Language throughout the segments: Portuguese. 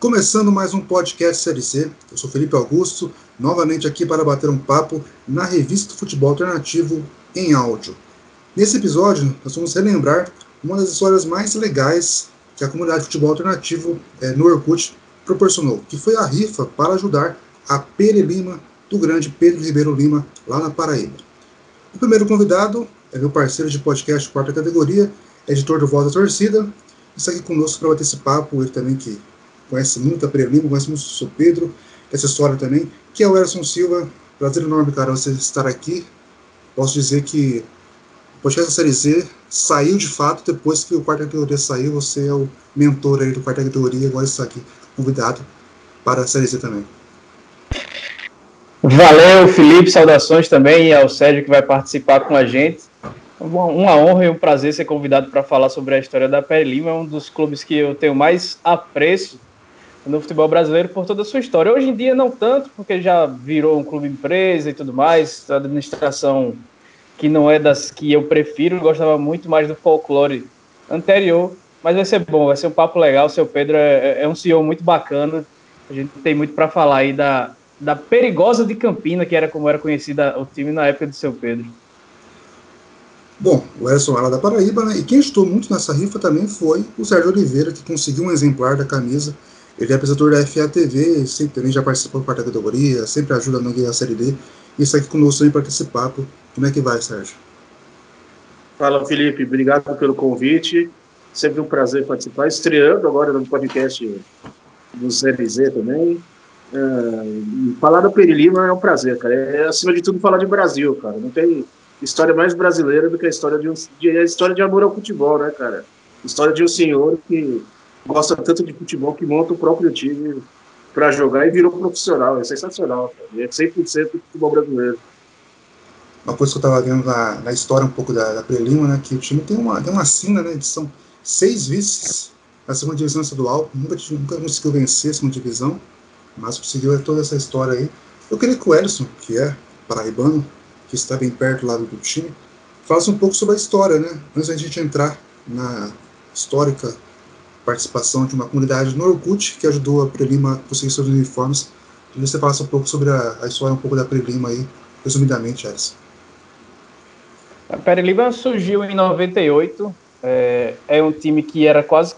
Começando mais um podcast Série C, eu sou Felipe Augusto, novamente aqui para bater um papo na revista do Futebol Alternativo em áudio. Nesse episódio, nós vamos relembrar uma das histórias mais legais que a comunidade de futebol alternativo no Orkut proporcionou, que foi a rifa para ajudar a Pere Lima, do grande Pedro Ribeiro Lima, lá na Paraíba. O primeiro convidado é meu parceiro de podcast quarta categoria, editor do Voz da Torcida, está aqui conosco para bater esse papo, ele também que conhece muito a Pere Lima, conhece muito o seu Pedro, essa história também, que é o Erson Silva. Prazer enorme, cara, você estar aqui. Posso dizer que o podcast da Série Z saiu de fato depois que o quarta categoria saiu, você é o mentor aí do quarta categoria, agora está aqui convidado para a Série Z também. Valeu, Felipe, saudações também ao Sérgio que vai participar com a gente. Uma honra e um prazer ser convidado para falar sobre a história da Pere Lima, é um dos clubes que eu tenho mais apreço no futebol brasileiro por toda a sua história. Hoje em dia não tanto, porque já virou um clube empresa e tudo mais, a administração que não é das que eu prefiro, eu gostava muito mais do folclore anterior, mas vai ser bom, vai ser um papo legal. O seu Pedro é um CEO muito bacana, a gente tem muito para falar aí da Perigosa de Campina, que era como era conhecida o time na época do seu Pedro. Bom, o Erson era da Paraíba, né? E quem ajudou muito nessa rifa também foi o Sérgio Oliveira, que conseguiu um exemplar da camisa. Ele é apresentador da FA-TV, sempre também já participou da quarta categoria, sempre ajuda no guia da Série D. E está aqui conosco também para esse papo. Como é que vai, Sérgio? Fala, Felipe. Obrigado pelo convite. Sempre um prazer participar. Estreando agora no podcast do Série Z também. Falar da Pere Lima é um prazer, cara. É, acima de tudo, falar de Brasil, cara. Não tem história mais brasileira do que a história de amor ao futebol, né, cara? História de um senhor que gosta tanto de futebol que monta o próprio time para jogar e virou profissional. É sensacional, cara. É 100% do futebol brasileiro. Uma coisa que eu estava vendo na história um pouco da Pere Lima, né, que o time tem uma sina, né, de são 6 vices na segunda divisão estadual, nunca conseguiu vencer a segunda divisão, mas conseguiu toda essa história aí. Eu queria que o Ellison, que é paraibano, que está bem perto lá do time, falasse um pouco sobre a história, né, antes da gente entrar na histórica participação de uma comunidade no Orkut que ajudou a Pere Lima a conseguir seus uniformes. E você falasse um pouco sobre a história um pouco da Pere Lima aí, resumidamente, Ellison. A Pere Lima surgiu em 98, é um time que era quase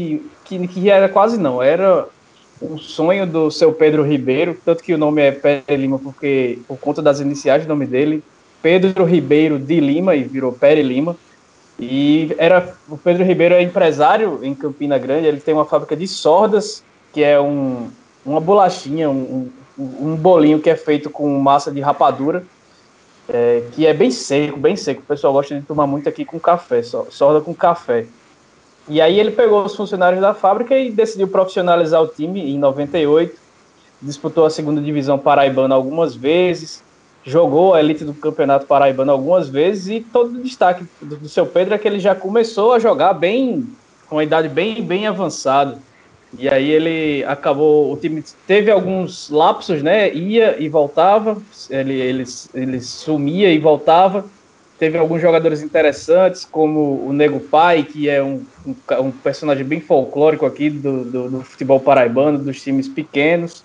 era um sonho do seu Pedro Ribeiro, tanto que o nome é Pere Lima por conta das iniciais do nome dele, Pedro Ribeiro de Lima, e virou Pere Lima. E o Pedro Ribeiro é empresário em Campina Grande, ele tem uma fábrica de sordas, que é uma bolachinha, um bolinho que é feito com massa de rapadura, que é bem seco, o pessoal gosta de tomar muito aqui com café, sorda com café. E aí ele pegou os funcionários da fábrica e decidiu profissionalizar o time em 98, disputou a segunda divisão paraibana algumas vezes, jogou a elite do campeonato paraibano algumas vezes, e todo o destaque do seu Pedro é que ele já começou a jogar com uma idade bem avançada. E aí o time teve alguns lapsos, né? Ia e voltava, ele sumia e voltava. Teve alguns jogadores interessantes, como o Nego Pai, que é um personagem bem folclórico aqui do futebol paraibano, dos times pequenos.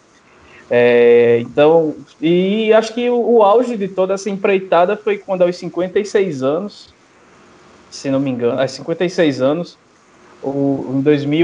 Então, e acho que o auge de toda essa empreitada foi quando, aos 56 anos, se não me engano, aos 56 anos, em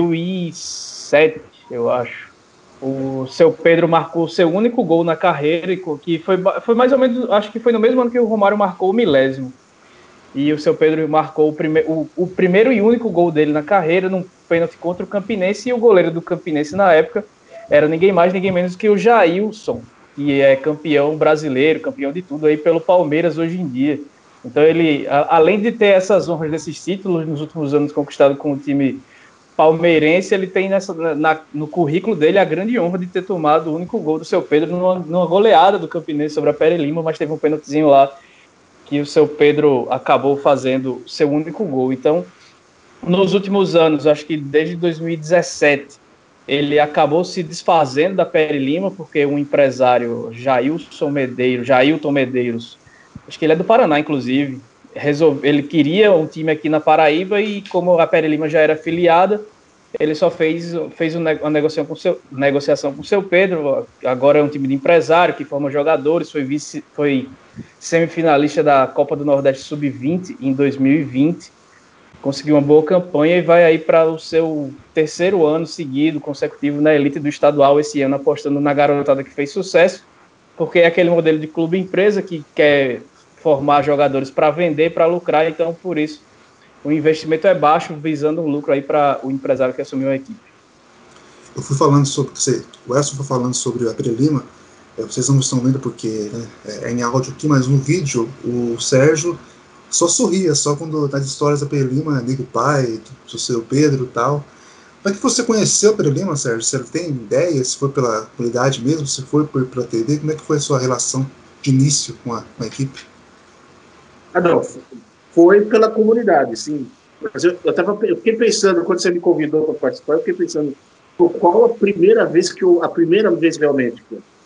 2007, eu acho, o seu Pedro marcou o seu único gol na carreira, que foi mais ou menos, acho que foi no mesmo ano que o Romário marcou o 1000º. E o seu Pedro marcou o primeiro e único gol dele na carreira, num pênalti contra o Campinense, e o goleiro do Campinense na época era ninguém mais, ninguém menos que o Jailson, que é campeão brasileiro, campeão de tudo aí pelo Palmeiras hoje em dia. Então ele, além de ter essas honras desses títulos nos últimos anos conquistados com o time palmeirense, ele tem no currículo dele a grande honra de ter tomado o único gol do seu Pedro numa goleada do Campinense sobre a Pere Lima, mas teve um pênaltizinho lá que o seu Pedro acabou fazendo seu único gol. Então, nos últimos anos, acho que desde 2017, ele acabou se desfazendo da Pere Lima, porque um empresário, Jailton Medeiros, acho que ele é do Paraná, inclusive, ele queria um time aqui na Paraíba, e como a Pere Lima já era afiliada, ele só fez uma negociação com o seu Pedro. Agora é um time de empresário que forma jogadores, foi semifinalista da Copa do Nordeste Sub-20 em 2020, conseguiu uma boa campanha e vai aí para o seu terceiro ano seguido, consecutivo, na elite do estadual esse ano, apostando na garotada que fez sucesso, porque é aquele modelo de clube-empresa que quer formar jogadores para vender, para lucrar, então por isso o investimento é baixo, visando um lucro aí para o empresário que assumiu a equipe. Eu fui falando sobre, o Edson foi falando sobre a Pere Lima, vocês não estão vendo porque, né, é em áudio aqui, mas no vídeo o Sérgio só sorria, só quando nas histórias da Pere Lima, amigo pai, do seu Pedro e tal. Como é que você conheceu a Pere Lima, Sérgio? Você tem ideia se foi pela comunidade mesmo, se foi pela TV? Como é que foi a sua relação de início com a equipe? Não, foi pela comunidade, sim. Mas eu fiquei pensando, quando você me convidou para participar, eu fiquei pensando qual a primeira vez realmente.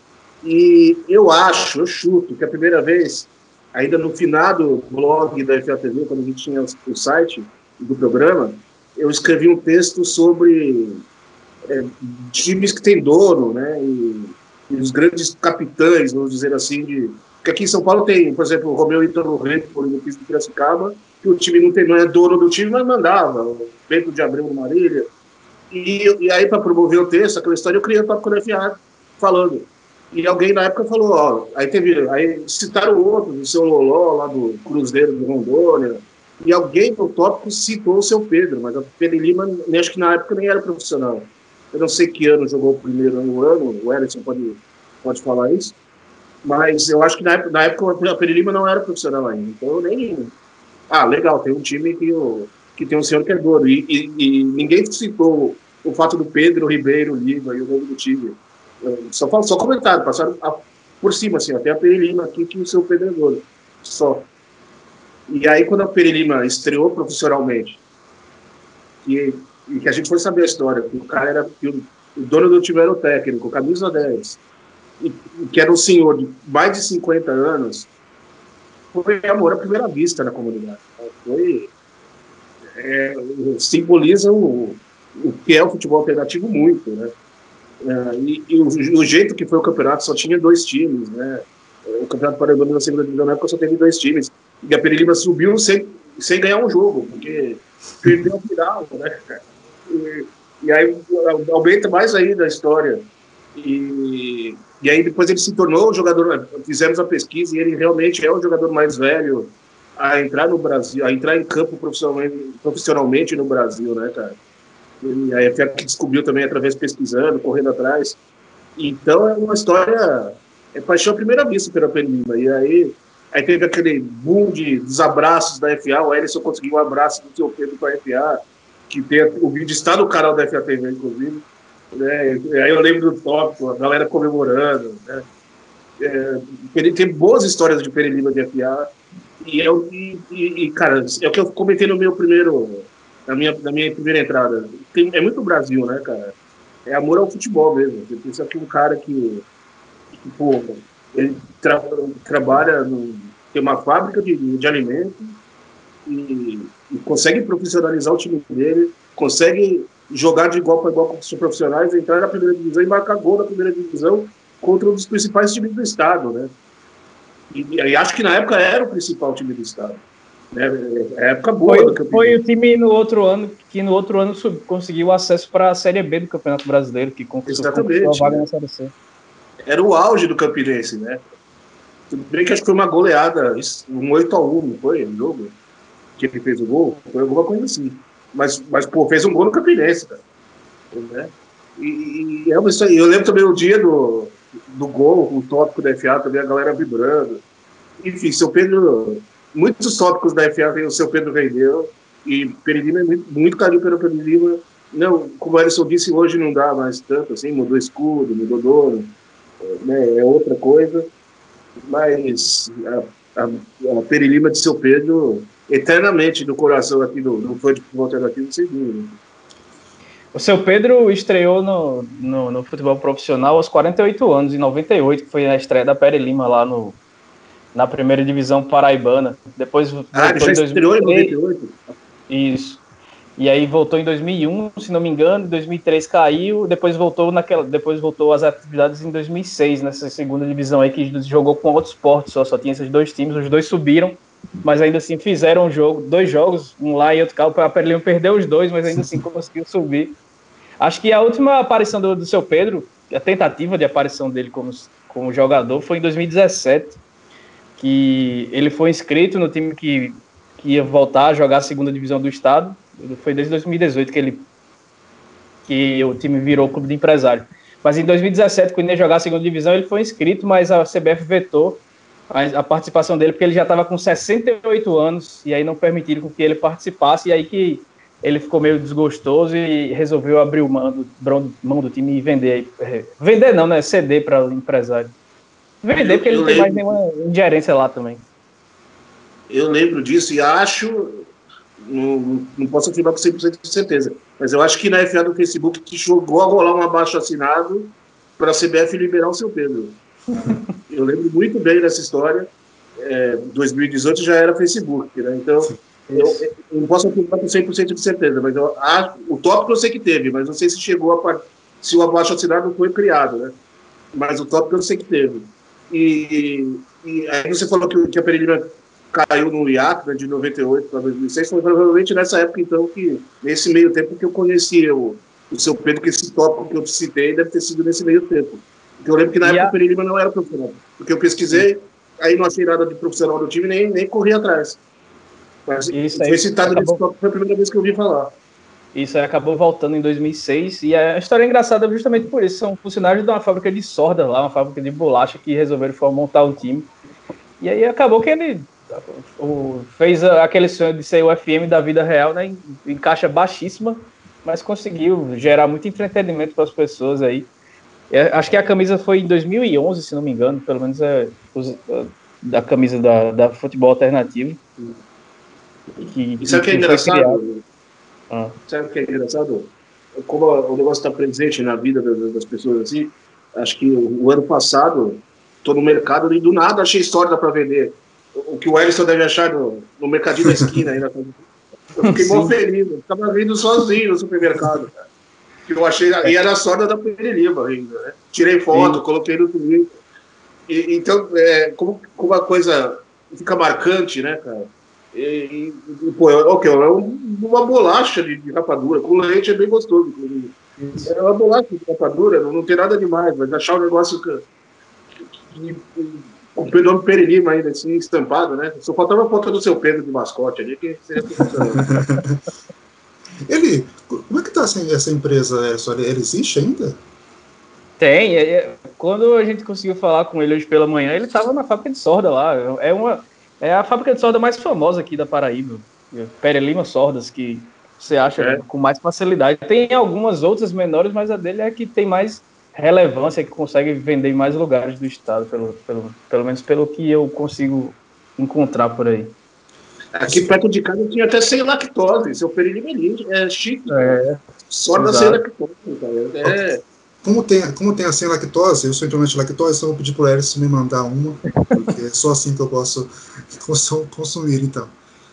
E eu chuto que a primeira vez, ainda no finado blog da FATV, quando a gente tinha o site do programa, eu escrevi um texto sobre times que têm dono, né, e os grandes capitães, vamos dizer assim, porque aqui em São Paulo tem, por exemplo, o Romeu Ítalo Rento, no piso de Piracicaba, que o time não é dono do time, mas mandava, o Bento de Abreu no Marília. E aí, para promover o texto, aquela história, eu criei o Tópico da FA falando. E alguém na época falou, aí citaram outro, o seu Loló, lá do Cruzeiro de Rondônia, e alguém no tópico citou o seu Pedro, mas a Pere Lima, acho que na época nem era profissional. Eu não sei que ano jogou o primeiro ano, o Edson pode falar isso, mas eu acho que na época a Pere Lima não era profissional ainda, então eu nem... legal, tem um time que tem um senhor que é dono, e ninguém citou o fato do Pedro Ribeiro Lima e o nome do time. Só comentário, passaram por cima, assim, até a Pere Lima aqui, que o seu Pedro é dono. Só. E aí, quando a Pere Lima estreou profissionalmente, e que a gente foi saber a história, que o cara era... Que o dono do time era o técnico, camisa 10, e que era um senhor de mais de 50 anos, foi amor à primeira vista na comunidade. Simboliza o que é o futebol alternativo muito, né? E o jeito que foi o campeonato, só tinha 2 times, né? O Campeonato Paraibano da segunda divisão na época só teve 2 times. E a Pere Lima subiu sem ganhar um jogo, porque perdeu a final, né? E aí aumenta mais ainda a história. E aí depois ele se tornou o jogador, fizemos a pesquisa, e ele realmente é o jogador mais velho a entrar no Brasil, a entrar em campo profissionalmente no Brasil, né, cara? E aí a FIA que descobriu também através pesquisando, correndo atrás. Então é uma história, paixão à primeira vista pela Pere Lima. E aí teve aquele boom dos abraços da FA, o Ellison conseguiu um abraço do seu Pedro com a FA, que o vídeo está no canal da FA TV, inclusive. Né? Aí eu lembro do tópico, a galera comemorando. Né? Tem boas histórias de Pere Lima de FA. Cara, é o que eu comentei no meu na minha primeira entrada. É muito Brasil, né, cara? É amor ao futebol mesmo. Você pensa que um cara que pô, ele trabalha, tem uma fábrica de alimentos e consegue profissionalizar o time dele, consegue jogar de igual para igual com os profissionais, entrar na primeira divisão e marcar gol na primeira divisão contra um dos principais times do estado, né? E acho que na época era o principal time do estado. Né? É época boa do campeonato. Foi o time no outro ano conseguiu acesso para a Série B do Campeonato Brasileiro, que conquistou a vaga na Série C. Era o auge do Campinense, né? Tudo bem que acho que foi uma goleada, um 8-1, não foi o jogo? Que ele fez o gol? Foi alguma coisa assim. Mas pô, fez um gol no Campinense, cara. Né? E é uma história. Eu lembro também o dia do gol, o tópico da FA, também a galera vibrando. Enfim, seu Pedro... Muitos tópicos da FA tem o seu Pedro vendeu, e Pere Lima é muito carinho pelo Pere Lima. Não, como o Ellison disse, hoje não dá mais tanto, assim, mudou escudo, mudou dono, né, é outra coisa, mas a Pere Lima de seu Pedro, eternamente no coração aqui do fã de futebol alternativo, sem dúvida. O seu Pedro estreou no futebol profissional aos 48 anos, em 98, que foi a estreia da Pere Lima lá na primeira divisão paraibana. Depois ele já estreou em 98? Isso. E aí voltou em 2001, se não me engano, em 2003 caiu, depois voltou às atividades em 2006, nessa segunda divisão aí que jogou com outros esportes, só tinha esses dois times, os dois subiram, mas ainda assim fizeram dois jogos, um lá e outro cá, o Pereira perdeu os dois, mas ainda assim conseguiu subir. Acho que a última aparição do seu Pedro, a tentativa de aparição dele como jogador, foi em 2017, que ele foi inscrito no time que ia voltar a jogar a segunda divisão do estado. Foi desde 2018 que o time virou clube de empresário. Mas em 2017, quando ele ia jogar a segunda divisão, ele foi inscrito, mas a CBF vetou a participação dele, porque ele já estava com 68 anos, e aí não permitiram que ele participasse, e aí que ele ficou meio desgostoso e resolveu abrir mão do time e vender. Vender não, né? Ceder para o empresário. Vender, porque ele não tem mais nenhuma ingerência lá também. Eu lembro disso e acho, não posso afirmar com 100% de certeza, mas eu acho que na FA do Facebook que chegou a rolar um abaixo-assinado para a CBF liberar o seu Pedro. Eu lembro muito bem dessa história. 2018 já era Facebook, né? Então eu não posso afirmar com 100% de certeza, mas o tópico eu sei que teve, mas não sei se chegou se o abaixo-assinado foi criado, né? Mas o tópico eu sei que teve. E aí você falou que a Pereira caiu no hiato, né, de 98 para 2006, foi provavelmente nessa época, então, nesse meio tempo que eu conheci o seu Pedro, que esse tópico que eu te citei deve ter sido nesse meio tempo. Porque eu lembro que na época o Pereira não era profissional. Porque eu pesquisei, aí não achei nada de profissional do time, nem corri atrás. Mas foi citado nesse tópico, foi a primeira vez que eu ouvi falar. Isso aí acabou voltando em 2006, e a história é engraçada justamente por isso. São funcionários de uma fábrica de sorda lá, uma fábrica de bolacha, que resolveram montar um time. E aí acabou que ele fez aquele sonho de ser o FM da vida real, né, em caixa baixíssima, mas conseguiu gerar muito entretenimento para as pessoas aí. Acho que a camisa foi em 2011, se não me engano, pelo menos da camisa da Futebol Alternativo. E sabe o que é engraçado? Sabe o que é engraçado? Como o negócio está presente na vida das pessoas assim, acho que o ano passado, estou no mercado e do nada achei sorda para vender. O que o Ellison deve achar no mercadinho da esquina. Aí eu fiquei mó feliz, estava vindo sozinho no supermercado. Cara. Que eu achei, e era a sorda da Pereira ainda. Né? Tirei foto, coloquei no Twitter. Então, como a coisa fica marcante, né, cara? Pô, é uma bolacha de rapadura, com leite é bem gostoso. É uma bolacha de rapadura, não tem nada demais, mas achar o negócio com o nome Pereira ainda assim, estampado, né? Só faltava a foto do seu Pedro de mascote ali, que seria como é que tá essa empresa, Erson? Ele existe ainda? Tem. Quando a gente conseguiu falar com ele hoje pela manhã, ele estava na fábrica de sorda lá. É a fábrica de sorda mais famosa aqui da Paraíba. Pereira Sordas, que você acha com mais facilidade. Tem algumas outras menores, mas a dele é que tem mais relevância, que consegue vender em mais lugares do estado, pelo menos pelo que eu consigo encontrar por aí. Aqui perto de casa tinha até sem lactose. Seu Pereira é chique. Sorda sem lactose, cara. Como tem a sem lactose, eu sou intolerante de lactose, então eu vou pedir pro Erson me mandar uma, porque é só assim que eu posso consumir, então.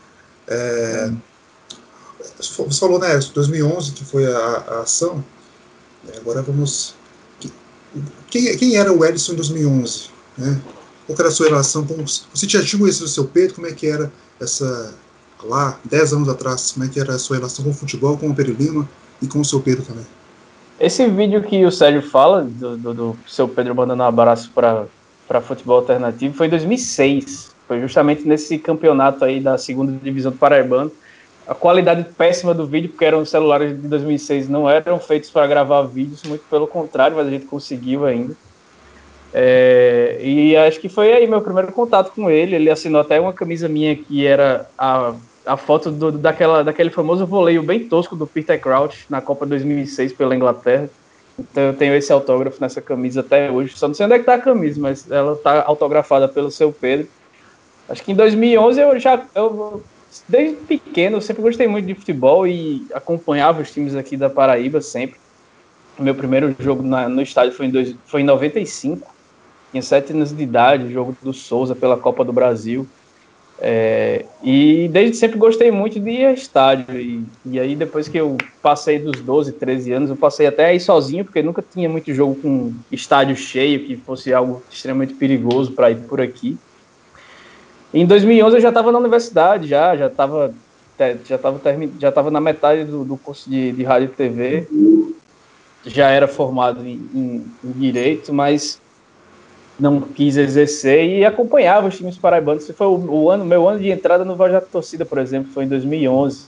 Você falou, né, 2011, que foi a ação. Agora vamos... Quem era o Ellison em 2011? Né? Qual era a sua relação? Você já tinha conhecido o seu Pedro? Como é que era lá, 10 anos atrás, como é que era a sua relação com o futebol, com o Pereira e com o seu Pedro também? Esse vídeo que o Sérgio fala, do seu Pedro mandando um abraço para Futebol Alternativo, foi em 2006. Foi justamente nesse campeonato aí da segunda divisão do Paraibano. A qualidade péssima do vídeo, porque eram celulares de 2006, não eram feitos para gravar vídeos, muito pelo contrário, mas a gente conseguiu ainda. E acho que foi aí meu primeiro contato com ele. Ele assinou até uma camisa minha que era a foto daquele famoso voleio bem tosco do Peter Crouch na Copa 2006 pela Inglaterra. Então eu tenho esse autógrafo nessa camisa até hoje. Só não sei onde é que tá a camisa, mas ela tá autografada pelo seu Pedro. Acho que em 2011 desde pequeno, eu sempre gostei muito de futebol e acompanhava os times aqui da Paraíba sempre. O meu primeiro jogo no estádio foi em 95. Tinha 7 anos de idade, o jogo do Souza pela Copa do Brasil. E desde sempre gostei muito de ir a estádio. E aí, depois que eu passei dos 12, 13 anos, eu passei até a ir sozinho, porque nunca tinha muito jogo com estádio cheio, que fosse algo extremamente perigoso para ir por aqui. Em 2011 eu já estava na universidade, já estava na metade do curso de rádio e TV, já era formado em Direito, mas não quis exercer e acompanhava os times paraibanos. Esse foi meu ano de entrada no Voz da Torcida, por exemplo, foi em 2011.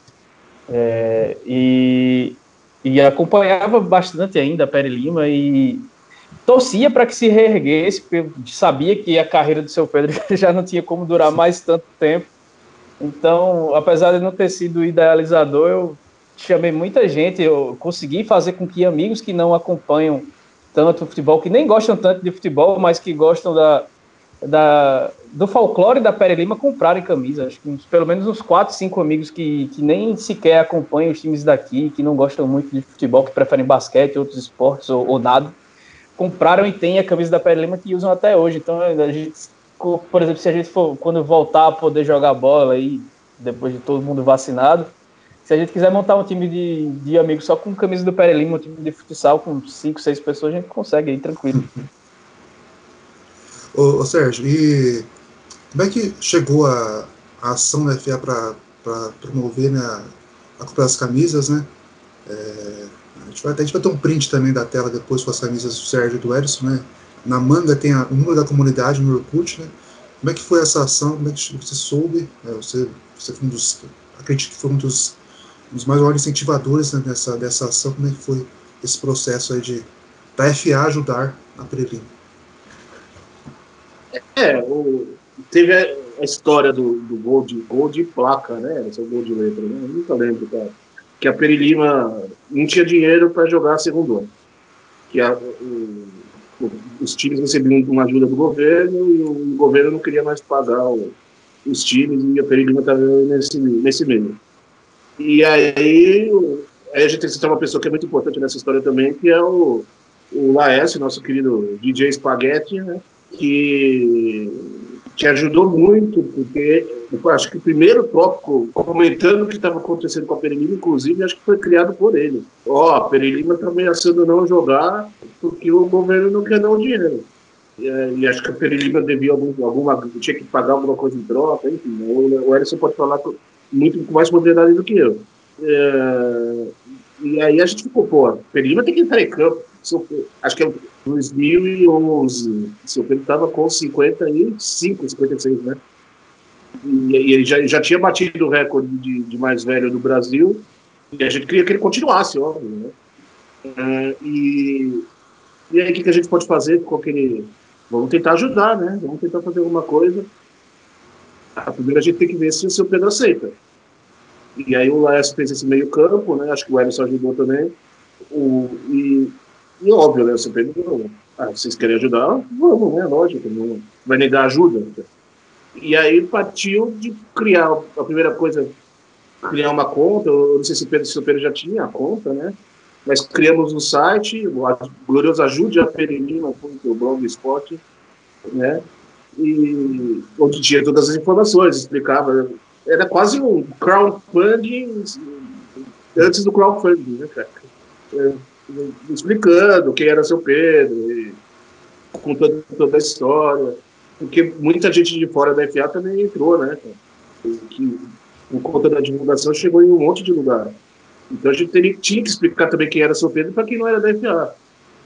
E acompanhava bastante ainda a Pere Lima e torcia para que se reerguesse, porque eu sabia que a carreira do seu Pedro já não tinha como durar mais tanto tempo. Então, apesar de não ter sido idealizador, eu chamei muita gente, eu consegui fazer com que amigos que não acompanham tanto futebol, que nem gostam tanto de futebol, mas que gostam do folclore da Pere Lima, comprarem camisa. Acho que pelo menos uns 4, 5 amigos que nem sequer acompanham os times daqui, que não gostam muito de futebol, que preferem basquete, outros esportes ou nada, compraram e têm a camisa da Pere Lima que usam até hoje. Então, a gente, por exemplo, se a gente for, quando voltar a poder jogar bola aí, depois de todo mundo vacinado, se a gente quiser montar um time de amigos só com camisa do Pere Lima, um time de futsal com 5, 6 pessoas, a gente consegue aí, tranquilo. Ô Sérgio, e como é que chegou a ação da FA para promover, né, a compra das camisas, né? A gente vai ter um print também da tela depois com as camisas do Sérgio e do Edson, né? Na manga tem o número da comunidade no Orkut, né? Como é que foi essa ação? Como é que você soube? Você foi acredito que foi um dos mais maiores incentivadores, né, dessa ação. Como é que foi esse processo aí da FA ajudar a Prelim? Teve a história do gol de placa, né? Esse é o gol de letra, né? Eu nunca lembro, cara. Que a Pere Lima não tinha dinheiro para jogar segundo ano. Que os times recebiam uma ajuda do governo e o governo não queria mais pagar os times e a Pere Lima estava nesse meio. E aí a gente tem que citar uma pessoa que é muito importante nessa história também, que é o Laércio, nosso querido DJ Spaghetti, né? Que ajudou muito, porque eu acho que o primeiro tópico, comentando o que estava acontecendo com a Pere Lima, inclusive, acho que foi criado por ele. A Pere Lima está ameaçando não jogar porque o governo não quer dar o dinheiro. E acho que a Pere Lima devia tinha que pagar alguma coisa em troca, enfim. O Edson pode falar muito com mais propriedade do que eu. E aí a gente ficou, a Pere Lima tem que entrar em campo. Acho que é 2011, o seu Pedro estava com 55, 56, né? E ele já tinha batido o recorde de mais velho do Brasil, e a gente queria que ele continuasse, óbvio, né? E aí o que a gente pode fazer com aquele... Vamos tentar ajudar, né? Vamos tentar fazer alguma coisa. Primeiro a gente tem que ver se o seu Pedro aceita. E aí o Laércio fez esse meio campo, né? Acho que o Edson ajudou também. E óbvio, né, o seu Pedro, vocês querem ajudar? Vamos, né, lógico, não vai negar ajuda. E aí partiu de criar, a primeira coisa, criar uma conta, eu não sei se o Pedro já tinha a conta, né, mas criamos um site, o glorioso Ajude a Pere Lima, o blogspot, né, e onde tinha todas as informações, explicava, era quase um crowdfunding antes do crowdfunding, né, cara. Explicando quem era seu Pedro, e contando toda a história, porque muita gente de fora da FA também entrou, né? Que, por conta da divulgação, chegou em um monte de lugar. Então a gente tinha que explicar também quem era seu Pedro para quem não era da FA.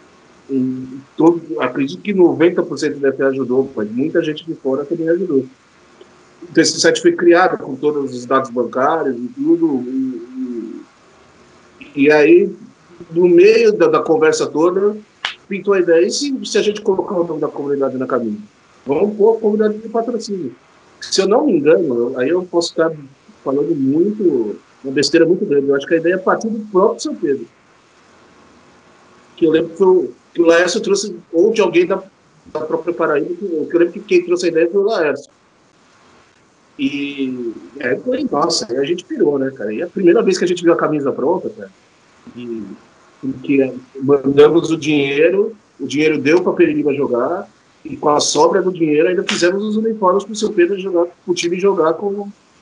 Acredito que 90% da FA ajudou, mas muita gente de fora também ajudou. Então esse site foi criado com todos os dados bancários e tudo, e aí no meio da conversa toda, pintou a ideia, e se a gente colocar o nome da comunidade na camisa? Vamos pôr a comunidade de patrocínio. Se eu não me engano, aí eu posso estar falando uma besteira muito grande, eu acho que a ideia partiu do próprio São Pedro. Que eu lembro que o Laércio trouxe, ou de alguém da própria Paraíba, que eu lembro que quem trouxe a ideia foi o Laércio. E aí foi, nossa, aí a gente pirou, né, cara? E a primeira vez que a gente viu a camisa pronta, cara, que mandamos o dinheiro deu para a Pere Lima jogar, e com a sobra do dinheiro ainda fizemos os uniformes para o seu Pedro jogar, o time jogar com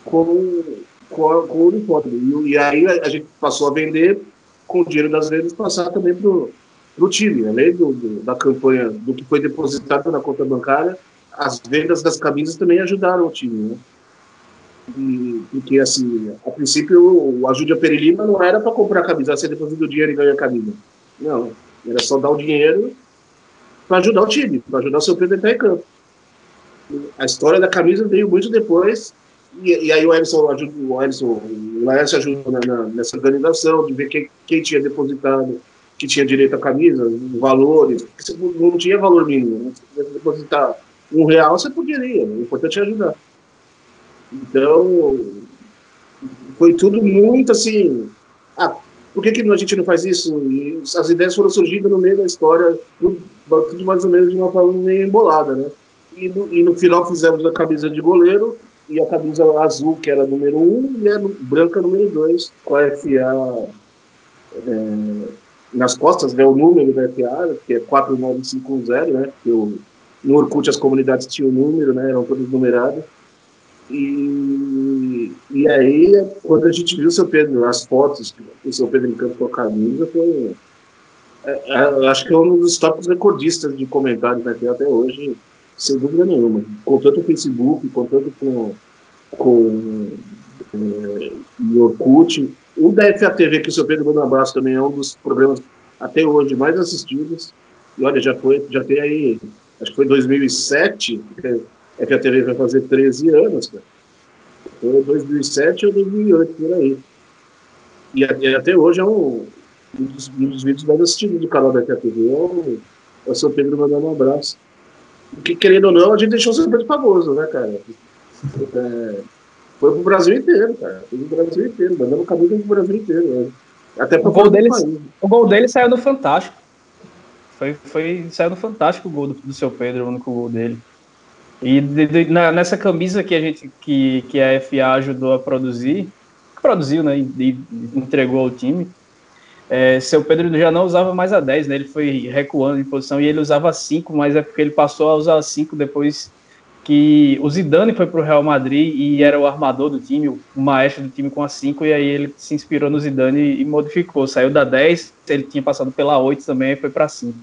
com o uniforme. E aí a gente passou a vender, com o dinheiro das vendas, passar também para o time. Além da campanha, do que foi depositado na conta bancária, as vendas das camisas também ajudaram o time, né? Porque, assim, a princípio, o Ajude a Peri Lima não era para comprar a camisa, você deposita o dinheiro e ganha a camisa. Não, era só dar o dinheiro para ajudar o time, para ajudar o seu Pedro a entrar em campo. A história da camisa veio muito depois, e aí o Laércio ajudou nessa organização, de ver quem tinha depositado, que tinha direito à camisa, os valores, você não tinha valor mínimo, né? Se você depositar R$1, você poderia, o importante é ajudar. Então, foi tudo muito assim, por que a gente não faz isso? E as ideias foram surgindo no meio da história, tudo mais ou menos de uma forma meio embolada, né? E no final fizemos a camisa de goleiro e a camisa azul, que era número 1, e a branca número 2, com a FA nas costas, né, o número da FA, que é 4950, né? Porque no Orkut as comunidades tinham o número, né? Eram todas numeradas. E aí, quando a gente viu o seu Pedro, as fotos, o seu Pedro em campo com a camisa, acho que é um dos tópicos recordistas de comentários, né, até hoje, sem dúvida nenhuma. Contanto o Facebook, contanto com o Orkut. O da FATV, que o seu Pedro manda um abraço, também é um dos programas até hoje mais assistidos. E olha, já tem aí, acho que foi 2007, a FATV vai fazer 13 anos, cara. Foi 2007 ou 2008, por aí. E até hoje é um dos vídeos mais assistidos do canal da FATV, é o seu Pedro mandando um abraço. Porque, querendo ou não, a gente deixou o seu Pedro famoso, né, cara? Foi pro Brasil inteiro, cara. Foi pro Brasil inteiro, mandando camisa pro Brasil inteiro. Né? Até pro o gol dele saiu no Fantástico. Saiu no Fantástico o gol do seu Pedro, o único gol dele. E nessa camisa que a FA ajudou a produziu, né, e entregou ao time, seu Pedro já não usava mais a 10, né, ele foi recuando de posição e ele usava a 5, mas é porque ele passou a usar a 5 depois que o Zidane foi para o Real Madrid e era o armador do time, o maestro do time com a 5, e aí ele se inspirou no Zidane e modificou, saiu da 10, ele tinha passado pela 8 também e foi para 5.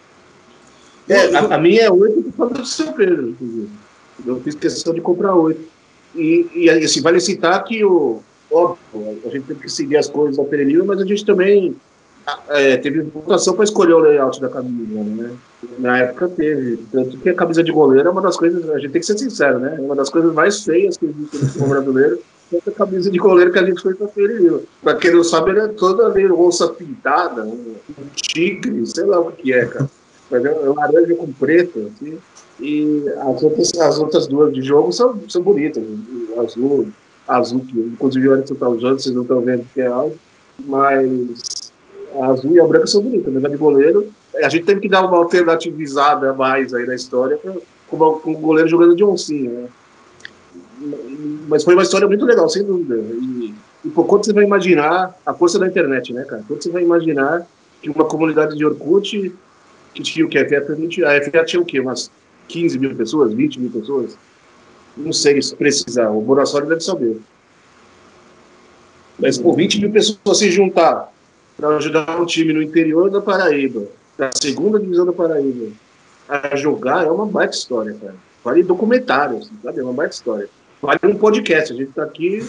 A minha é 8 por causa do seu Pedro, inclusive. Eu fiz questão de comprar 8. E assim, vale citar que óbvio, a gente teve que seguir as coisas da Peri Lima, mas a gente também teve votação para escolher o layout da camisa, né? Na época teve. Tanto que a camisa de goleiro é uma das coisas, a gente tem que ser sincero, né? É uma das coisas mais feias que existe no futebol brasileiro. A camisa de goleiro que a gente foi para a Peri Lima. Para quem não sabe, ele é toda onça pintada, um tigre, sei lá o que é, cara. Mas é laranja com preto, assim, e as outras duas de jogo são bonitas. Azul, que inclusive o Alisson está usando, vocês não estão vendo que é algo, mas a azul e a branca são bonitas, mas a de goleiro, a gente teve que dar uma alternativizada mais aí na história, com o goleiro jogando de oncinha, né? Mas foi uma história muito legal, sem dúvida. E por quanto você vai imaginar a força da internet, né, cara? Quanto você vai imaginar que uma comunidade de Orkut que tinha o que? A FA tinha o quê? Umas 15 mil pessoas? 20 mil pessoas? Não sei se precisar. O Bonassoli deve saber. Mas, 20 mil pessoas se juntar para ajudar um time no interior da Paraíba, da segunda divisão da Paraíba, a jogar, é uma baita história, cara. Vale documentário, assim, sabe? É uma baita história. Vale um podcast. A gente está aqui.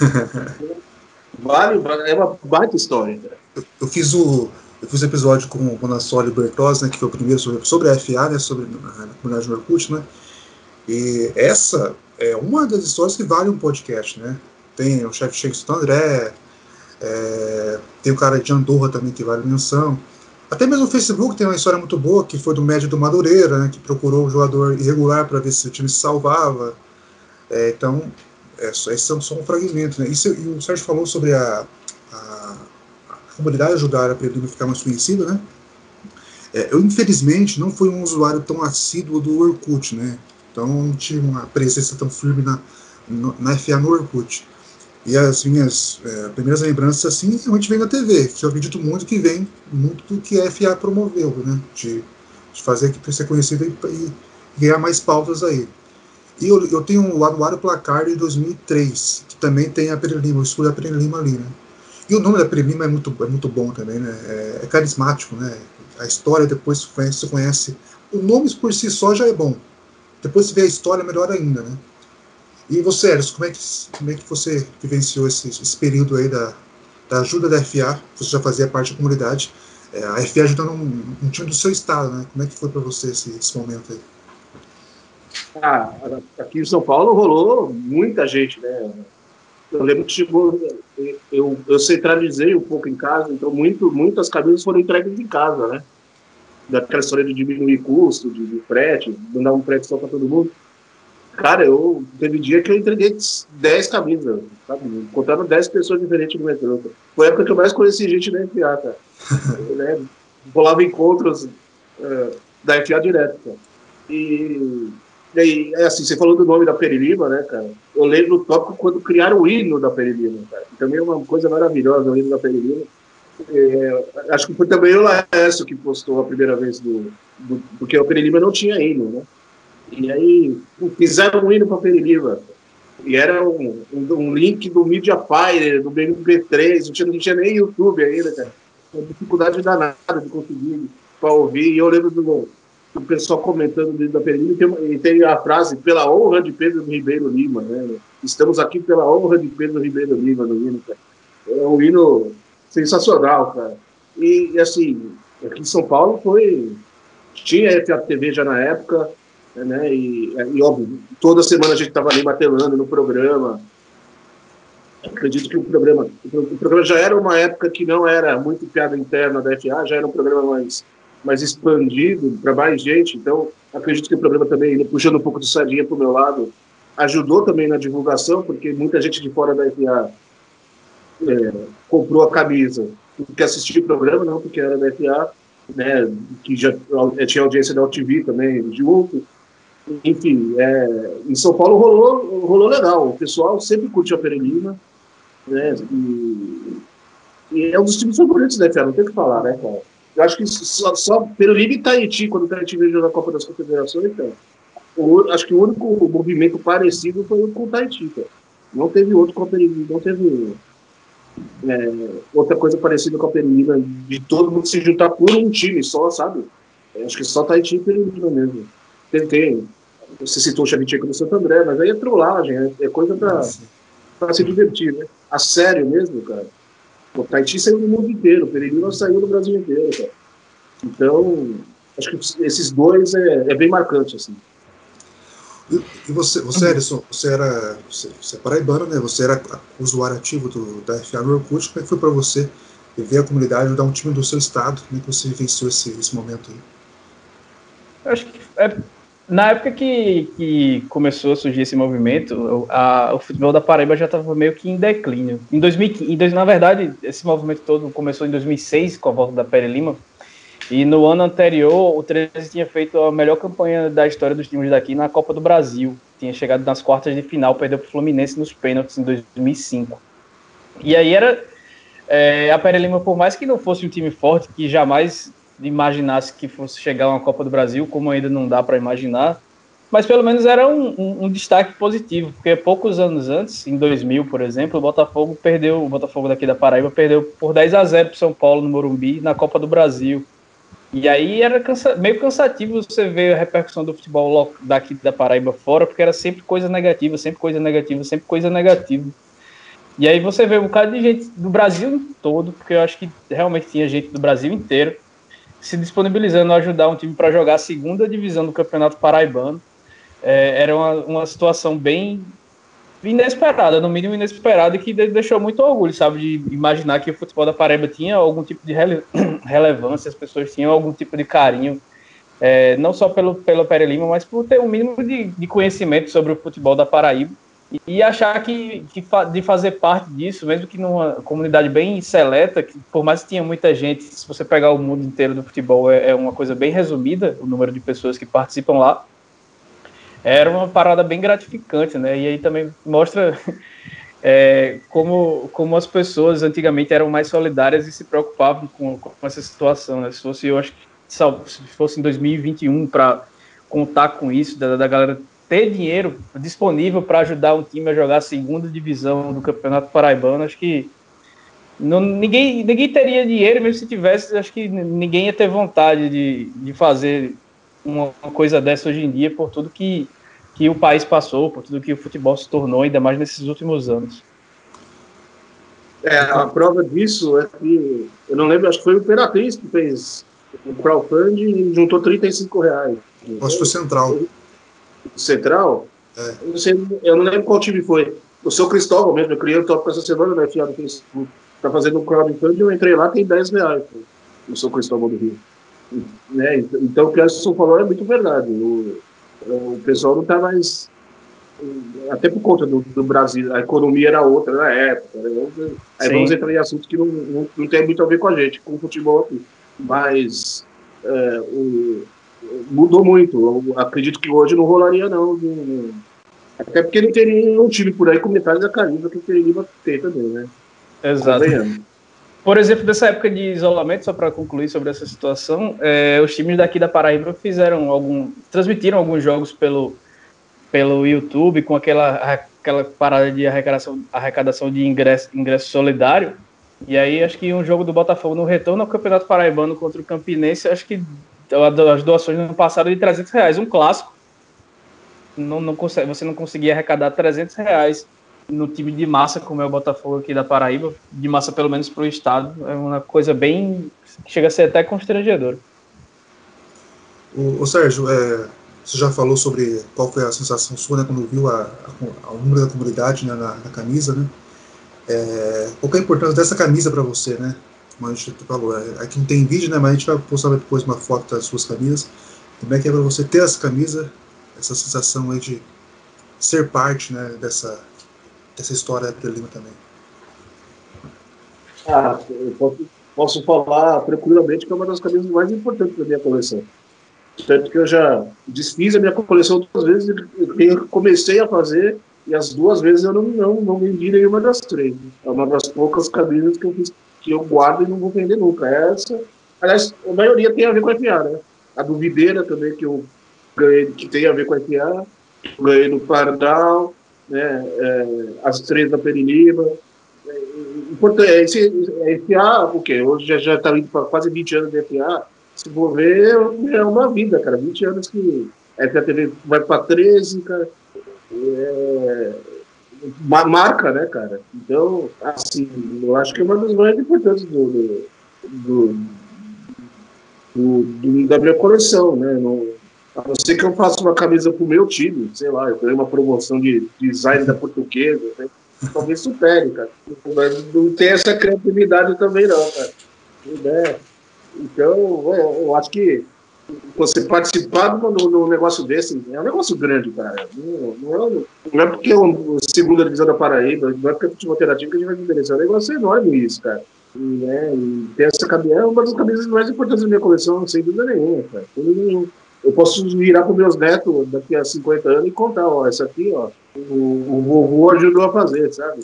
É uma baita história, cara. Eu fiz o episódio com o Bonassoli e o Bertozzi, né, que foi o primeiro sobre a FA, né, sobre a comunidade do Orkut, né, e essa é uma das histórias que vale um podcast, né. Tem o chefe Shakespeare André, tem o cara de Andorra também que vale menção. Até mesmo o Facebook tem uma história muito boa, que foi do médio do Madureira, né, que procurou um jogador irregular para ver se o time se salvava. Então, esses são só um fragmento, né. E o Sérgio falou sobre a comunidade ajudar a Peri Lima a ficar mais conhecida, né? Eu, infelizmente, não fui um usuário tão assíduo do Orkut, né? Então, não tive uma presença tão firme na FA no Orkut. E as minhas primeiras lembranças, assim, realmente vem da TV, que eu acredito muito que vem muito do que a FA promoveu, né? De fazer aqui para ser conhecida e ganhar mais pautas aí. E eu tenho o Anuário Placar de 2003, que também tem a Peri Lima, o escudo da Peri Lima ali, né? E o nome da Peri Lima é muito bom também, né? É carismático, né? A história depois você conhece. O nome por si só já é bom. Depois você vê a história, melhor ainda, né? E você, Eros, como é que você vivenciou esse período aí da ajuda da FA? Você já fazia parte da comunidade. A FA ajudando um time do seu estado, né? Como é que foi para você esse momento aí? Aqui em São Paulo rolou muita gente, né? Eu lembro que chegou, eu centralizei um pouco em casa, então muitas camisas foram entregues em casa, né? Daquela história de diminuir custo, de frete, mandar um frete só para todo mundo. Cara, teve dia que eu entreguei 10 camisas, sabe? Contando 10 pessoas diferentes no metrô. Foi a época que eu mais conheci gente da FA, cara. Eu, né, rolava encontros da FA direto, cara. E aí, assim, você falou do nome da Peri Lima, né, cara? Eu lembro do tópico quando criaram o hino da Peri Lima, cara. Também é uma coisa maravilhosa, o hino da Peri Lima. Acho que foi também o Laércio que postou a primeira vez porque a Peri Lima não tinha hino, né? E aí fizeram um hino para a Peri Lima. E era um link do Mediafire, do MP3, não tinha nem YouTube ainda, cara. Uma dificuldade danada de conseguir para ouvir. E eu lembro do pessoal comentando dentro da Peri Lima, e tem a frase, pela honra de Pedro Ribeiro Lima, né? Estamos aqui pela honra de Pedro Ribeiro Lima no hino, cara. É um hino sensacional, cara. E assim, aqui em São Paulo tinha a FATV já na época, né? E óbvio, toda semana a gente estava ali martelando no programa. Acredito que o programa já era uma época que não era muito piada interna da FA, já era um programa mais expandido para mais gente. Então, acredito que o programa também, puxando um pouco de sardinha para o meu lado, ajudou também na divulgação, porque muita gente de fora da FA comprou a camisa porque assistiu o programa, não porque era da FA, né? Que já tinha audiência da UTV também junto. Enfim, em São Paulo rolou legal. O pessoal sempre curte a Peri Lima, né? E é um dos times favoritos da FA, não tem o que falar, né, cara? Eu acho que só Peri Lima e Tahiti, quando o Tahiti veio na Copa das Confederações, então, acho que o único movimento parecido foi com o Tahiti, cara. Não teve outro com a Peri Lima, não teve outra coisa parecida com a Peri Lima, de todo mundo se juntar por um time só, sabe? Acho que só Tahiti e Peri Lima mesmo. Tem você citou o Xavichenko no Santo André, mas aí é trollagem, é coisa para se divertir, né? A sério mesmo, cara. O Tahiti saiu no mundo inteiro, o Pereira saiu no Brasil inteiro, cara. Então, acho que esses dois é bem marcante, assim. E você Ellison, você é paraibano, né? Você era usuário ativo da FA no Orkut. Como é que foi para você ver a comunidade, ajudar um time do seu estado? Como é que você venceu esse momento aí? Eu acho que na época que começou a surgir esse movimento, o futebol da Paraíba já estava meio que em declínio. Em 2015, na verdade, esse movimento todo começou em 2006, com a volta da Peri Lima, e no ano anterior, o 13 tinha feito a melhor campanha da história dos times daqui na Copa do Brasil. Tinha chegado nas quartas de final, perdeu para o Fluminense nos pênaltis em 2005. E aí a Peri Lima, por mais que não fosse um time forte, que jamais imaginasse que fosse chegar a uma Copa do Brasil, como ainda não dá para imaginar, mas pelo menos era um destaque positivo, porque poucos anos antes, em 2000, por exemplo, o Botafogo daqui da Paraíba perdeu por 10-0 para o São Paulo no Morumbi na Copa do Brasil. E aí era meio cansativo você ver a repercussão do futebol daqui da Paraíba fora, porque era sempre coisa negativa, sempre coisa negativa, sempre coisa negativa. E aí você vê um bocado de gente do Brasil todo, porque eu acho que realmente tinha gente do Brasil inteiro, se disponibilizando a ajudar um time para jogar a segunda divisão do Campeonato Paraibano. Era uma situação bem inesperada, no mínimo inesperada, e que deixou muito orgulho, sabe, de imaginar que o futebol da Paraíba tinha algum tipo de relevância, as pessoas tinham algum tipo de carinho, não só pelo Peri Lima, mas por ter um mínimo de conhecimento sobre o futebol da Paraíba, e achar que de fazer parte disso, mesmo que numa comunidade bem seleta, que por mais que tinha muita gente, se você pegar o mundo inteiro do futebol, é uma coisa bem resumida, o número de pessoas que participam lá, era uma parada bem gratificante, né? E aí também mostra como as pessoas antigamente eram mais solidárias e se preocupavam com essa situação, né? Eu acho que se fosse em 2021 para contar com isso, da galera ter dinheiro disponível para ajudar um time a jogar a segunda divisão do Campeonato Paraibano, acho que ninguém teria dinheiro, mesmo se tivesse, acho que ninguém ia ter vontade de fazer uma coisa dessa hoje em dia, por tudo que o país passou, por tudo que o futebol se tornou, ainda mais nesses últimos anos. A prova disso é que, eu não lembro, acho que foi o Imperatriz que fez o crowdfunding e juntou R$35. Acho que foi Central. Central? É. Eu não lembro qual time foi. O São Cristóvão mesmo, eu criei o tópico essa semana, né, fiado no Facebook. Tá fazendo um crowdfunding, eu entrei lá, tem R$10 no São Cristóvão do Rio. Né? Então o que o Alisson falou é muito verdade. O pessoal não tá mais... Até por conta do Brasil, a economia era outra na época. Né? Aí vamos entrar em assuntos que não tem muito a ver com a gente, com o futebol aqui. Mas mudou muito. Eu acredito que hoje não rolaria, não. Até porque não teria um time por aí com metade da camisa que o Periliba tem também, né? Exato. Por exemplo, dessa época de isolamento, só para concluir sobre essa situação, os times daqui da Paraíba transmitiram alguns jogos pelo YouTube, com aquela parada de arrecadação de ingresso solidário. E aí, acho que um jogo do Botafogo no retorno ao Campeonato Paraibano contra o Campinense, acho que as doações no passado de R$300. Um clássico. Você não conseguia arrecadar R$300 no time de massa, como é o Botafogo aqui da Paraíba, de massa pelo menos para o estado. É uma coisa bem... chega a ser até constrangedora. O Sérgio, você já falou sobre qual foi a sensação sua, né, quando viu o número da comunidade, né, na camisa, né? Qual que é a importância dessa camisa para você, né? Como a gente falou, aqui não tem vídeo, né, mas a gente vai postar depois uma foto das suas camisas. Como é que é para você ter essa camisa, essa sensação aí de ser parte, né, dessa história da Perelima também? Eu posso falar tranquilamente que é uma das camisas mais importantes da minha coleção. Tanto que eu já desfiz a minha coleção 2 vezes, eu comecei a fazer, e as 2 vezes eu não vendi nenhuma das 3. É uma das poucas camisas que eu fiz, que eu guardo e não vou vender nunca. Essa, aliás, a maioria tem a ver com a FA, né? A do Videira também, que eu ganhei, que tem a ver com a FA, eu ganhei no Pardal, né? As 3 da Periliba. Importante, FA, porque hoje já está indo para quase 20 anos de FA. Se for ver, é uma vida, cara. 20 anos que a FATV vai para 13, cara. Marca, né, cara? Então, assim, eu acho que é uma das mais importantes da minha coleção, né? A não ser que eu faça uma camisa pro meu time, sei lá, eu ganhei uma promoção de design da Portuguesa, né? Talvez supere, cara. Mas não tem essa criatividade também, não, cara. Então, eu acho que você participar de um negócio desse é um negócio grande, cara. Não é porque é uma segunda divisão da Paraíba, não é porque é futebol interativo que a gente vai endereçar. É um negócio enorme isso, cara. E ter essa camisa é uma das camisas mais importantes da minha coleção, sem dúvida nenhuma, cara. Eu posso virar para os meus netos daqui a 50 anos e contar, ó, essa aqui, ó, o vovô ajudou a fazer, sabe?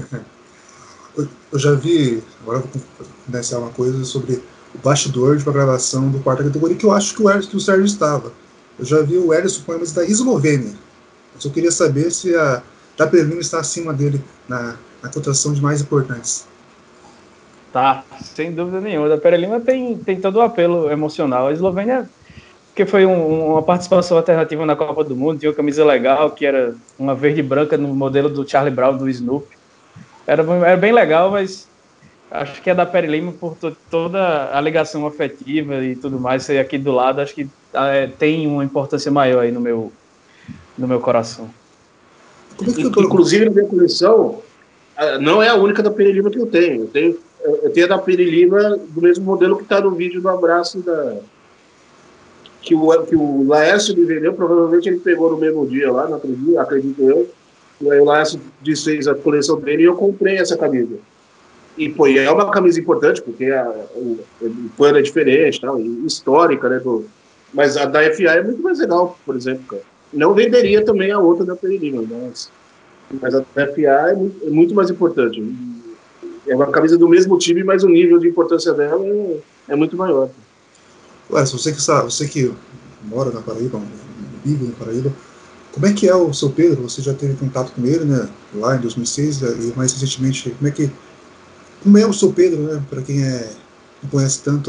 Eu já vi, agora eu vou confidenciar uma coisa sobre o bastidor de uma gravação do 4ª categoria, que eu acho que o Sérgio estava. Eu já vi o Ellison com a camisa da Eslovênia. Eu só queria saber se a da Perelima está acima dele na cotação de mais importantes. Tá, sem dúvida nenhuma. A da Perelima tem todo o apelo emocional. A Eslovênia, que foi uma participação alternativa na Copa do Mundo, tinha uma camisa legal, que era uma verde e branca no modelo do Charlie Brown, do Snoop. Era bem legal, mas acho que a da Perelima, por toda a ligação afetiva e tudo mais, ser aqui do lado, acho que tem uma importância maior aí no meu coração. Inclusive, na minha coleção, não é a única da Perelima que eu tenho. Eu tenho a da Perelima do mesmo modelo que está no vídeo do abraço que o Laércio me vendeu. Provavelmente ele pegou no mesmo dia lá, no outro dia, acredito eu. E aí o Laércio desfez a coleção dele e eu comprei essa camisa. E, pô, é uma camisa importante, porque o pano é diferente, tal, histórica, né? Mas a da FA é muito mais legal, por exemplo, cara. Não venderia também a outra da Perelima, mas a da FA é muito mais importante. É uma camisa do mesmo time, mas o nível de importância dela é muito maior. Ué, você que mora na Paraíba, vive na Paraíba, Como é que é o seu Pedro? Você já teve contato com ele, né? Lá em 2006 e mais recentemente. Como é o seu Pedro, né? Para quem não conhece tanto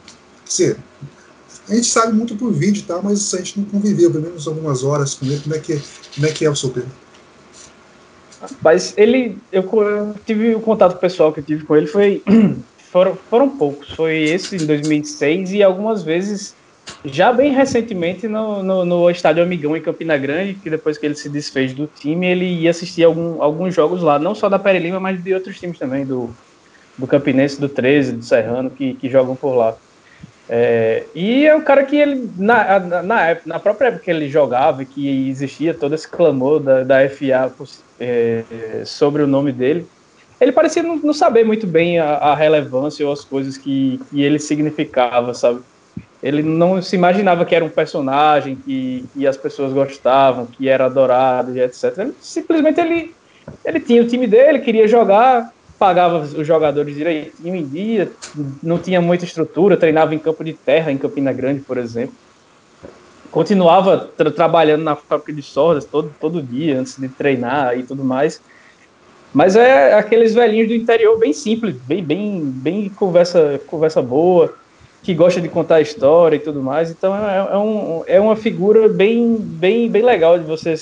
a gente sabe muito por vídeo e tal, mas a gente não conviveu pelo menos algumas horas com ele. Como é que é o seu Pedro? Mas eu tive o contato pessoal que eu tive com ele foram poucos. Foi esse em 2006 e algumas vezes já bem recentemente no Estádio Amigão em Campina Grande, que depois que ele se desfez do time, ele ia assistir alguns jogos lá, não só da Pere Lima, mas de outros times também, do Campinense, do 13, do Serrano, que jogam por lá. E é um cara que ele, na própria época que ele jogava, que existia todo esse clamor da FA sobre o nome dele, ele parecia não saber muito bem a relevância ou as coisas que ele significava, sabe? Ele não se imaginava que era um personagem que as pessoas gostavam, que era adorado e etc. Simplesmente ele tinha o time dele, queria jogar, pagava os jogadores direitinho em dia, não tinha muita estrutura, treinava em campo de terra, em Campina Grande, por exemplo. Continuava trabalhando na fábrica de soldas todo dia, antes de treinar e tudo mais. Mas é aqueles velhinhos do interior bem simples, bem conversa boa, que gosta de contar história e tudo mais. Então é uma figura bem legal de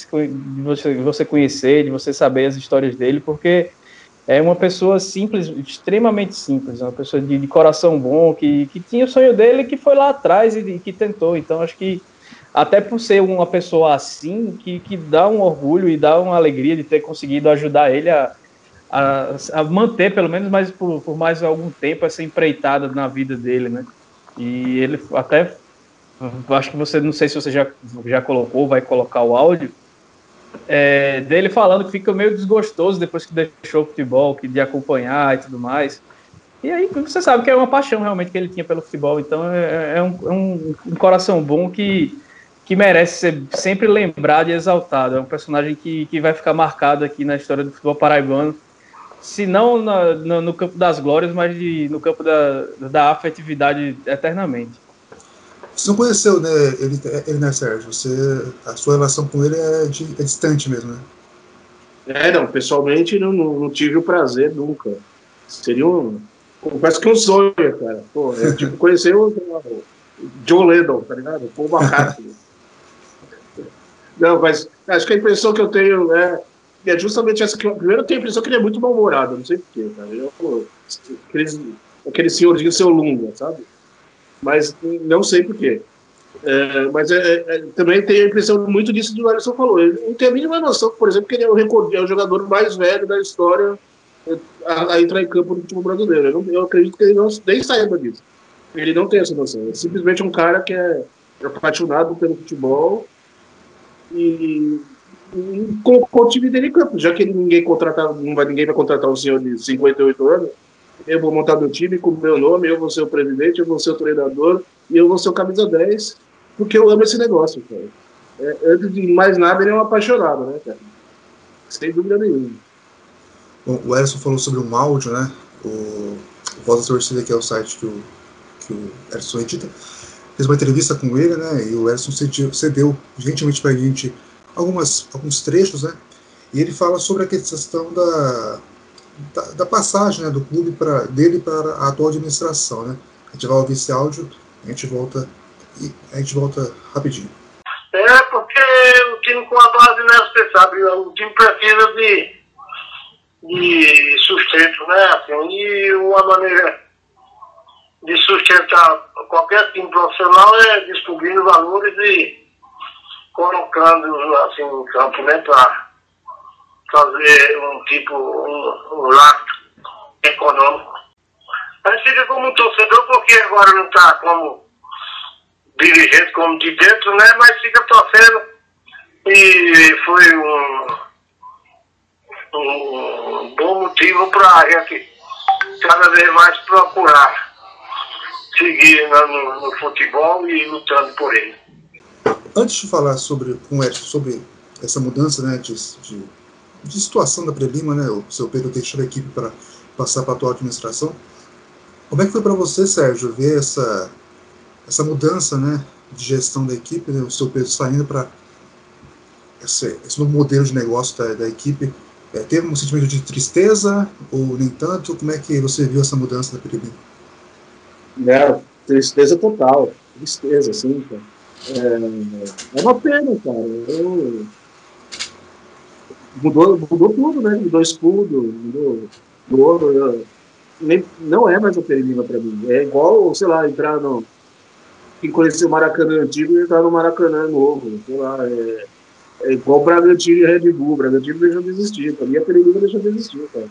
você conhecer, de você saber as histórias dele, porque é uma pessoa simples, extremamente simples, uma pessoa de coração bom, que tinha o sonho dele e que foi lá atrás e que tentou. Então acho que até por ser uma pessoa assim, que dá um orgulho e dá uma alegria de ter conseguido ajudar ele a manter, pelo menos mais por mais algum tempo, essa empreitada na vida dele, né? E ele até, acho que não sei se você já colocou, vai colocar o áudio, dele falando que fica meio desgostoso depois que deixou o futebol, de acompanhar e tudo mais. E aí você sabe que é uma paixão realmente que ele tinha pelo futebol, então é um coração bom que merece ser sempre lembrado e exaltado. É um personagem que vai ficar marcado aqui na história do futebol paraibano, se não no campo das glórias, mas no campo da afetividade eternamente. Você não conheceu, né, ele, né, Sérgio? A sua relação com ele é distante mesmo, né? Não, pessoalmente não tive o prazer nunca. Seria confesso que um sonho, cara. Pô, é tipo conhecer o John Lennon, tá ligado? Paul McCartney. Não, mas acho que a impressão que eu tenho é justamente essa que primeiro eu tenho a impressão que ele é muito mal-humorado, não sei porquê, cara. Aquele senhorzinho seu Lunga, sabe? Mas não sei porquê. Mas também tenho a impressão muito disso do Alisson falou. Eu não tenho a mínima noção, por exemplo, que ele é o jogador mais velho da história a entrar em campo no futebol brasileiro. Eu acredito que ele nem saiba disso. Ele não tem essa noção. É simplesmente um cara que é apaixonado pelo futebol e colocou o time dele em campo. Já que ninguém vai contratar um senhor de 58 anos, eu vou montar meu time com o meu nome, eu vou ser o presidente, eu vou ser o treinador e eu vou ser o camisa 10, porque eu amo esse negócio, cara. Antes de mais nada, ele é um apaixonado, né, cara? Sem dúvida nenhuma. Bom, o Erison falou sobre um áudio, né? O Voz da Torcida, que é o site que o Erison edita, fez uma entrevista com ele, né? E o Erison cedeu gentilmente pra gente alguns trechos, né? E ele fala sobre a questão da passagem, né, do clube dele para a atual administração, né? A gente vai ouvir esse áudio, a gente volta rapidinho. Porque o time com a base, né, você sabe, o time precisa de sustento, né? Assim, e uma maneira de sustentar qualquer time profissional é descobrindo valores e colocando assim em campo, né, para fazer um lastro econômico. A gente fica como um torcedor, porque agora não está como dirigente, como de dentro, né? Mas fica torcendo e foi um bom motivo para a gente cada vez mais procurar seguir no futebol e lutando por ele. Antes de falar com o Edson sobre essa mudança, né, de situação da Prelima, né, o seu Pedro deixou a equipe para passar para a atual administração, como é que foi para você, Sérgio, ver essa mudança, né, de gestão da equipe, né, o seu Pedro saindo para esse novo modelo de negócio da equipe, teve um sentimento de tristeza ou nem tanto? Como é que você viu essa mudança da Pereira? Não, tristeza total. Tristeza, assim, cara. É uma pena, cara. Mudou tudo, né? Mudou escudo, mudou. Não é mais a Pereira para mim. É igual, sei lá, entrar no. Quem conheceu o Maracanã antigo e entrar no Maracanã novo. Sei lá, é igual Bragantino e Red Bull. Bragantino deixou de existir. Pra mim, a Pereira deixou de existir, cara.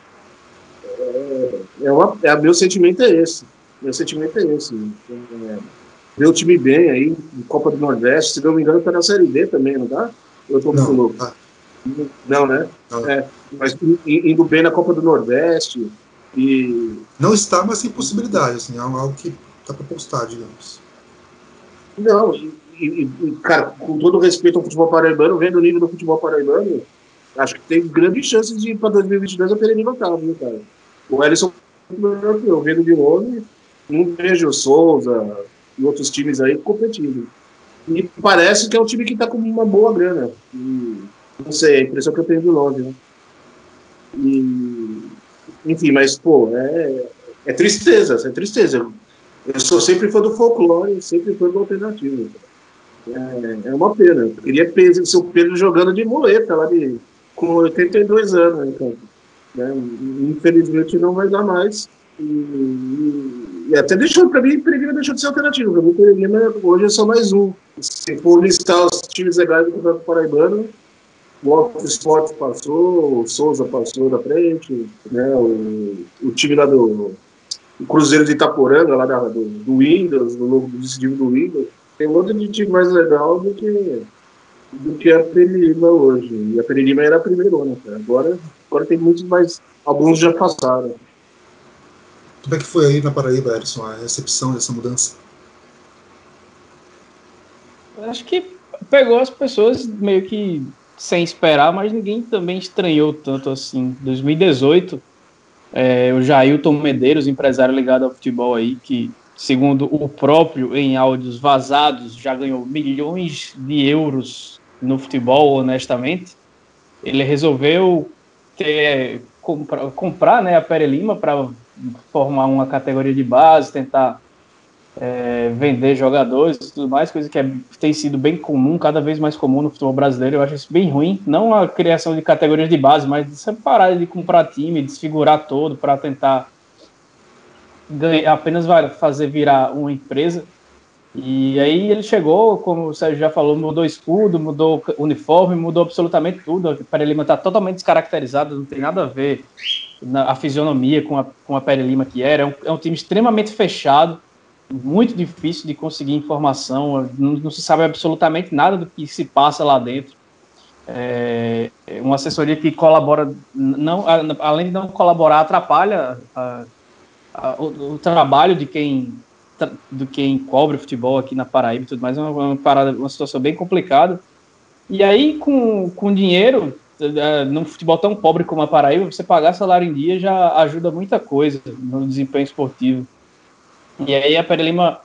Meu sentimento é esse. Meu sentimento é esse. Ver o time bem aí, Copa do Nordeste, se não me engano, tá na Série B também, não tá? Eu tô muito louco. Não, né? Não. Mas indo bem na Copa do Nordeste e... Não está, mas sem possibilidade, assim, é algo que tá para postar, digamos. Não, cara, com todo respeito ao futebol paraibano, vendo o nível do futebol paraibano, acho que tem grandes chances de ir para 2022 a Pereira local, viu, cara? O Ellison é melhor que eu, vendo de longe, não vejo o Souza e outros times aí competindo. E parece que é um time que tá com uma boa grana. Não sei, a impressão que eu tenho de longe, né? Enfim, mas, pô, é tristeza, é tristeza. Eu sou sempre fã do folclore, sempre fã do alternativo. É uma pena. Eu queria ser o Pedro jogando de muleta lá com 82 anos. Então, né? Infelizmente não vai dar mais. E até deixou, para mim, Peregrina deixou de ser alternativo. Para mim, Peregrina hoje é só mais um. Se for listar os times legais do Campeonato Paraibano, o Alto Esporte passou, o Souza passou da frente, né? O time lá do Cruzeiro de Itaporanga, lá do Windows, do decidido do Windows, tem um outro de time mais legal do que a Peregrina hoje. E a Peregrina era a primeira, né? Agora tem muitos mais. Alguns já passaram. Como é que foi aí na Paraíba, Ellison, a recepção dessa mudança? Acho que pegou as pessoas meio que sem esperar, mas ninguém também estranhou tanto assim. 2018, o Jailton Medeiros, empresário ligado ao futebol aí, que, segundo o próprio, em áudios vazados, já ganhou milhões de euros no futebol, honestamente. Ele resolveu comprar, né, a Pere Lima para formar uma categoria de base, tentar vender jogadores e tudo mais, coisa que tem sido bem comum, cada vez mais comum no futebol brasileiro. Eu acho isso bem ruim, não a criação de categorias de base, mas de parar de comprar time, desfigurar todo para tentar apenas fazer virar uma empresa. E aí ele chegou, como o Sérgio já falou, mudou escudo, mudou uniforme, mudou absolutamente tudo. A Pere Lima está totalmente descaracterizada, não tem nada a ver a fisionomia com a Pere Lima que era. É um time extremamente fechado, muito difícil de conseguir informação, não se sabe absolutamente nada do que se passa lá dentro. Uma assessoria que colabora, além de não colaborar, atrapalha o trabalho de quem cobre futebol aqui na Paraíba e tudo mais. É uma situação bem complicada. E aí, com dinheiro, num futebol tão pobre como a Paraíba, você pagar salário em dia já ajuda muita coisa no desempenho esportivo. E aí a Pere Lima,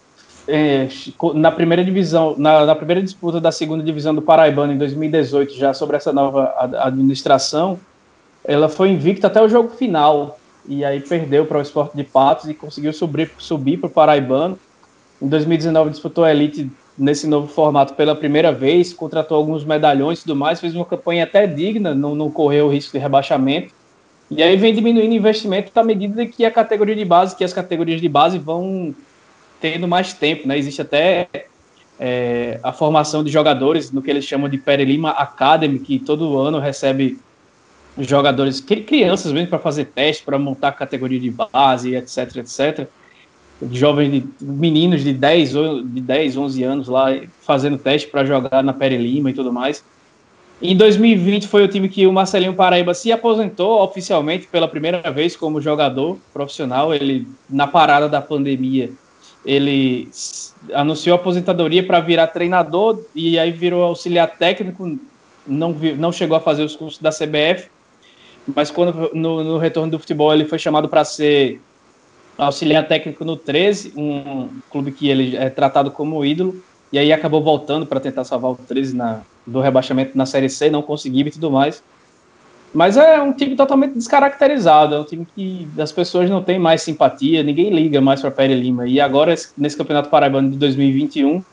na primeira divisão, na primeira disputa da segunda divisão do Paraibano em 2018, já sobre essa nova administração, ela foi invicta até o jogo final, e aí perdeu para o Sport de Patos e conseguiu subir para o Paraibano. Em 2019 disputou a Elite nesse novo formato pela primeira vez, contratou alguns medalhões e tudo mais, fez uma campanha até digna, não correu o risco de rebaixamento. E aí vem diminuindo o investimento à medida que as categorias de base vão tendo mais tempo, né? Existe até a formação de jogadores no que eles chamam de Pere Lima Academy, que todo ano recebe jogadores, crianças mesmo, para fazer teste, para montar a categoria de base, etc, etc. Jovens, meninos de 10, 11 anos lá fazendo teste para jogar na Pere Lima e tudo mais. Em 2020 foi o time que o Marcelinho Paraíba se aposentou oficialmente pela primeira vez como jogador profissional. Ele, na parada da pandemia, ele anunciou a aposentadoria para virar treinador e aí virou auxiliar técnico, não chegou a fazer os cursos da CBF, mas quando no retorno do futebol ele foi chamado para ser auxiliar técnico no 13, um clube que ele é tratado como ídolo, e aí acabou voltando para tentar salvar o 13 do rebaixamento na Série C, não conseguiu e tudo mais. Mas é um time totalmente descaracterizado, é um time que as pessoas não têm mais simpatia, ninguém liga mais para Pere Lima. E agora, nesse Campeonato Paraibano de 2021,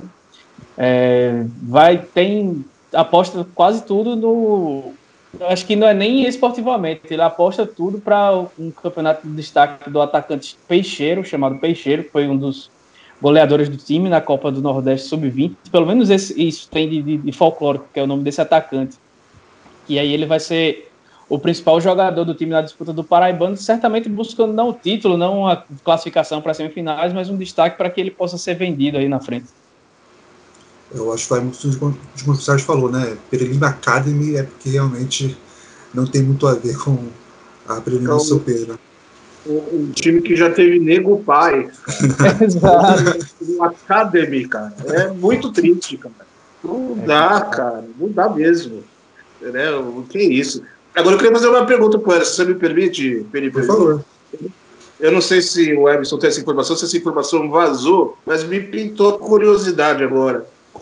tem aposta quase tudo no... Acho que não é nem esportivamente, ele aposta tudo para um campeonato de destaque do atacante Peixeiro, chamado Peixeiro, que foi um dos goleadores do time na Copa do Nordeste Sub-20. Pelo menos isso tem de folclórico, que é o nome desse atacante. E aí ele vai ser o principal jogador do time na disputa do Paraibano, certamente buscando não o título, não a classificação para semifinais, mas um destaque para que ele possa ser vendido aí na frente. Eu acho que vai muito de como o Sérgio falou, né? Pere Lima Academy é porque realmente não tem muito a ver com a Pere Lima do seu Pedro. Um time que já teve Nego Pai. Exato. O Academy, cara. É muito triste, cara. Não dá, cara. Não dá mesmo. Né? O que é isso? Agora eu queria fazer uma pergunta para você me permite, Felipe? Por favor. Eu não sei se o Emerson tem essa informação, se essa informação vazou, mas me pintou curiosidade agora.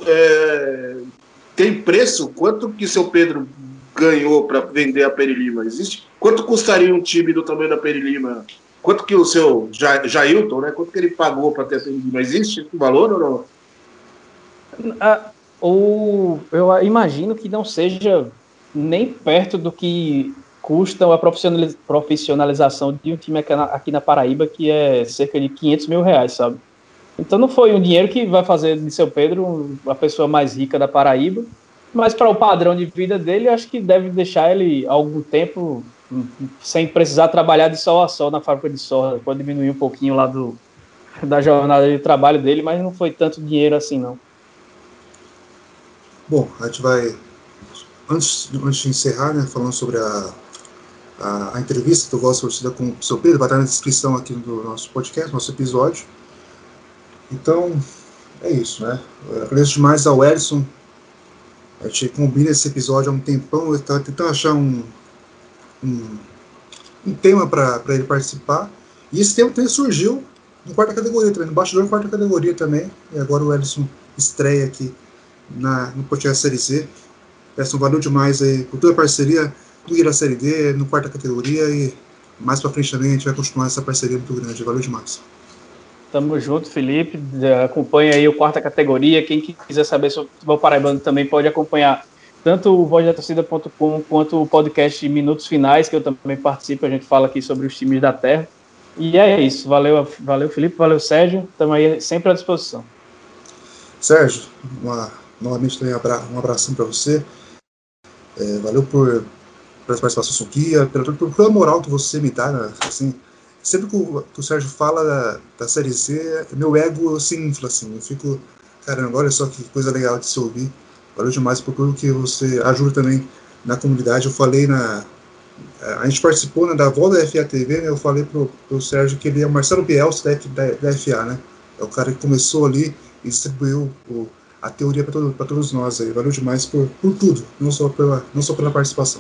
Tem preço? Quanto que seu Pedro ganhou para vender a Pere Lima? Existe? Quanto custaria um time do tamanho da Pere Lima? Quanto que o seu Jailton, né? Quanto que ele pagou para ter a Pere Lima? Existe esse valor ou não? Eu imagino que não seja nem perto do que custa a profissionalização de um time aqui na Paraíba, que é cerca de R$500 mil, sabe? Então não foi um dinheiro que vai fazer de seu Pedro a pessoa mais rica da Paraíba, mas para o padrão de vida dele, acho que deve deixar ele algum tempo sem precisar trabalhar de sol a sol na fábrica de soja. Pode diminuir um pouquinho lá da jornada de trabalho dele, mas não foi tanto dinheiro assim, não. Bom, a gente vai, antes de encerrar, né, falando sobre a entrevista do Voz Torcida com o seu Pedro, vai estar na descrição aqui do nosso podcast, nosso episódio. Então, é isso, né? Eu agradeço demais ao Edson. A gente combina esse episódio há um tempão. Eu estava tentando achar um tema para ele participar. E esse tema também surgiu no quarta categoria também, no bastidor em quarta categoria também. E agora o Edson estreia aqui no podcast Série Z. Edson, valeu demais aí por toda a parceria do Ira Série D, no quarta categoria. E mais para frente também a gente vai continuar essa parceria muito grande. Valeu demais. Tamo junto, Felipe. Acompanha aí o quarta categoria. Quem quiser saber sobre o futebol paraibano também pode acompanhar tanto o vozdatorcida.com quanto o podcast Minutos Finais, que eu também participo. A gente fala aqui sobre os times da terra. E é isso. Valeu Felipe. Valeu, Sérgio. Estamos aí sempre à disposição. Sérgio, novamente também um abração para você. Valeu por essa participação aqui, pela moral que você me dá, né? Assim, sempre que o Sérgio fala da Série Z, meu ego se infla, assim. Eu fico, caramba, olha só que coisa legal de se ouvir. Valeu demais por tudo que você ajuda também na comunidade. Eu falei a gente participou, né, da volta da FA TV, né, eu falei pro Sérgio que ele é o Marcelo Bielsa da FA, né? É o cara que começou ali e distribuiu a teoria para todos nós aí. Valeu demais por tudo, não só pela participação.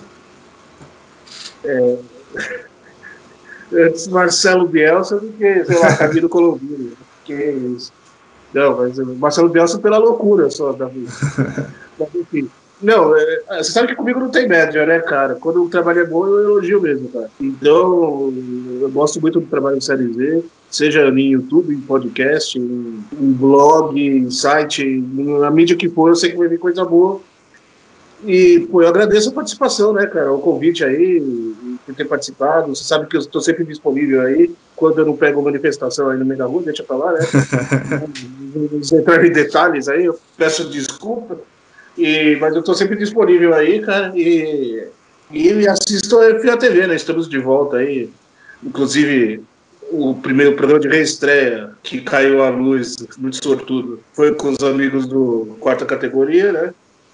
Antes Marcelo Bielsa do que, sei lá, Camilo Colombino. Que é isso. Não, mas Marcelo Bielsa pela loucura só, Davi. Enfim. Não, você sabe que comigo não tem média, né, cara? Quando o trabalho é bom, eu elogio mesmo, cara. Então, eu gosto muito do trabalho do Série Z, seja em YouTube, em podcast, em blog, em site, na mídia que for, eu sei que vai vir coisa boa. E, pô, eu agradeço a participação, né, cara? O convite aí, por ter participado. Você sabe que eu estou sempre disponível aí. Quando eu não pego manifestação aí no meio da rua, deixa pra lá, né? Vamos entrar em detalhes aí, eu peço desculpa. Mas eu estou sempre disponível aí, cara. E assisto a FA TV, né? Estamos de volta aí. Inclusive, o primeiro programa de reestreia que caiu à luz, muito sortudo, foi com os amigos do quarta categoria, né?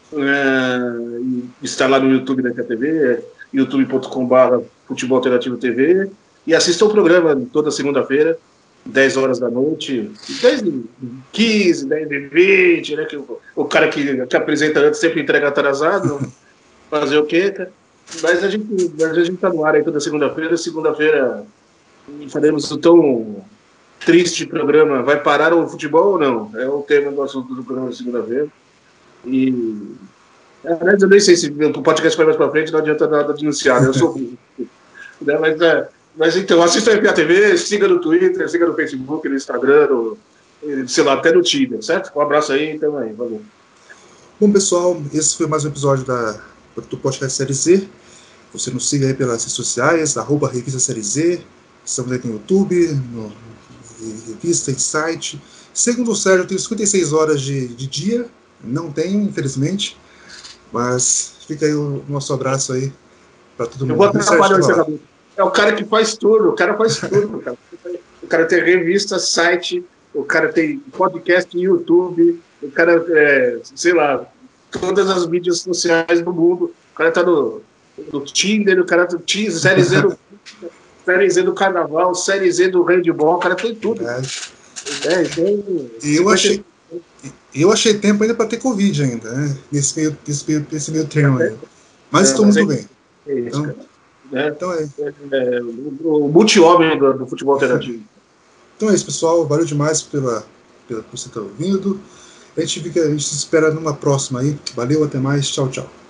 Está lá no YouTube da FATV, youtube.com/Futebol Alternativo TV, e assista o programa toda segunda-feira, 10 horas da noite, 10h15, 10h20, né? Que o cara que apresenta antes sempre entrega atrasado, fazer o quê, cara? Mas a gente tá no ar aí toda segunda-feira. Segunda-feira faremos o tão triste programa Vai Parar o Futebol ou Não? É o tema do assunto do programa de segunda-feira. E Eu nem sei se o podcast vai mais pra frente, não adianta nada denunciar, eu sou burro. Né? Mas então, assista a FA TV, siga no Twitter, siga no Facebook, no Instagram, sei lá, até no Tinder, certo? Um abraço aí, então aí, valeu. Bom, pessoal, esse foi mais um episódio do podcast Série Z. Você nos siga aí pelas redes sociais, @Revista Série Z. Estamos aí no YouTube, no Revista e site. Segundo o Sérgio, eu tenho 56 horas de dia. Não tenho, infelizmente. Mas fica aí o nosso abraço aí para todo mundo. Eu vou atrapalhar o encerramento. É o cara que faz tudo, o cara faz tudo. Cara. O cara tem revista, site, o cara tem podcast no YouTube, o cara, sei lá, todas as mídias sociais do mundo. O cara tá no Tinder, o cara tá Série Z do Série Z do Carnaval, Série Z do Handball, o cara tem tudo. Então, eu achei tempo ainda para ter Covid ainda, né? Nesse meio termo aí. Mas estou muito bem. Então, o multi-homem do futebol alternativo. Então é isso, pessoal. Valeu demais por você estar ouvindo. A gente se espera numa próxima aí. Valeu, até mais. Tchau, tchau.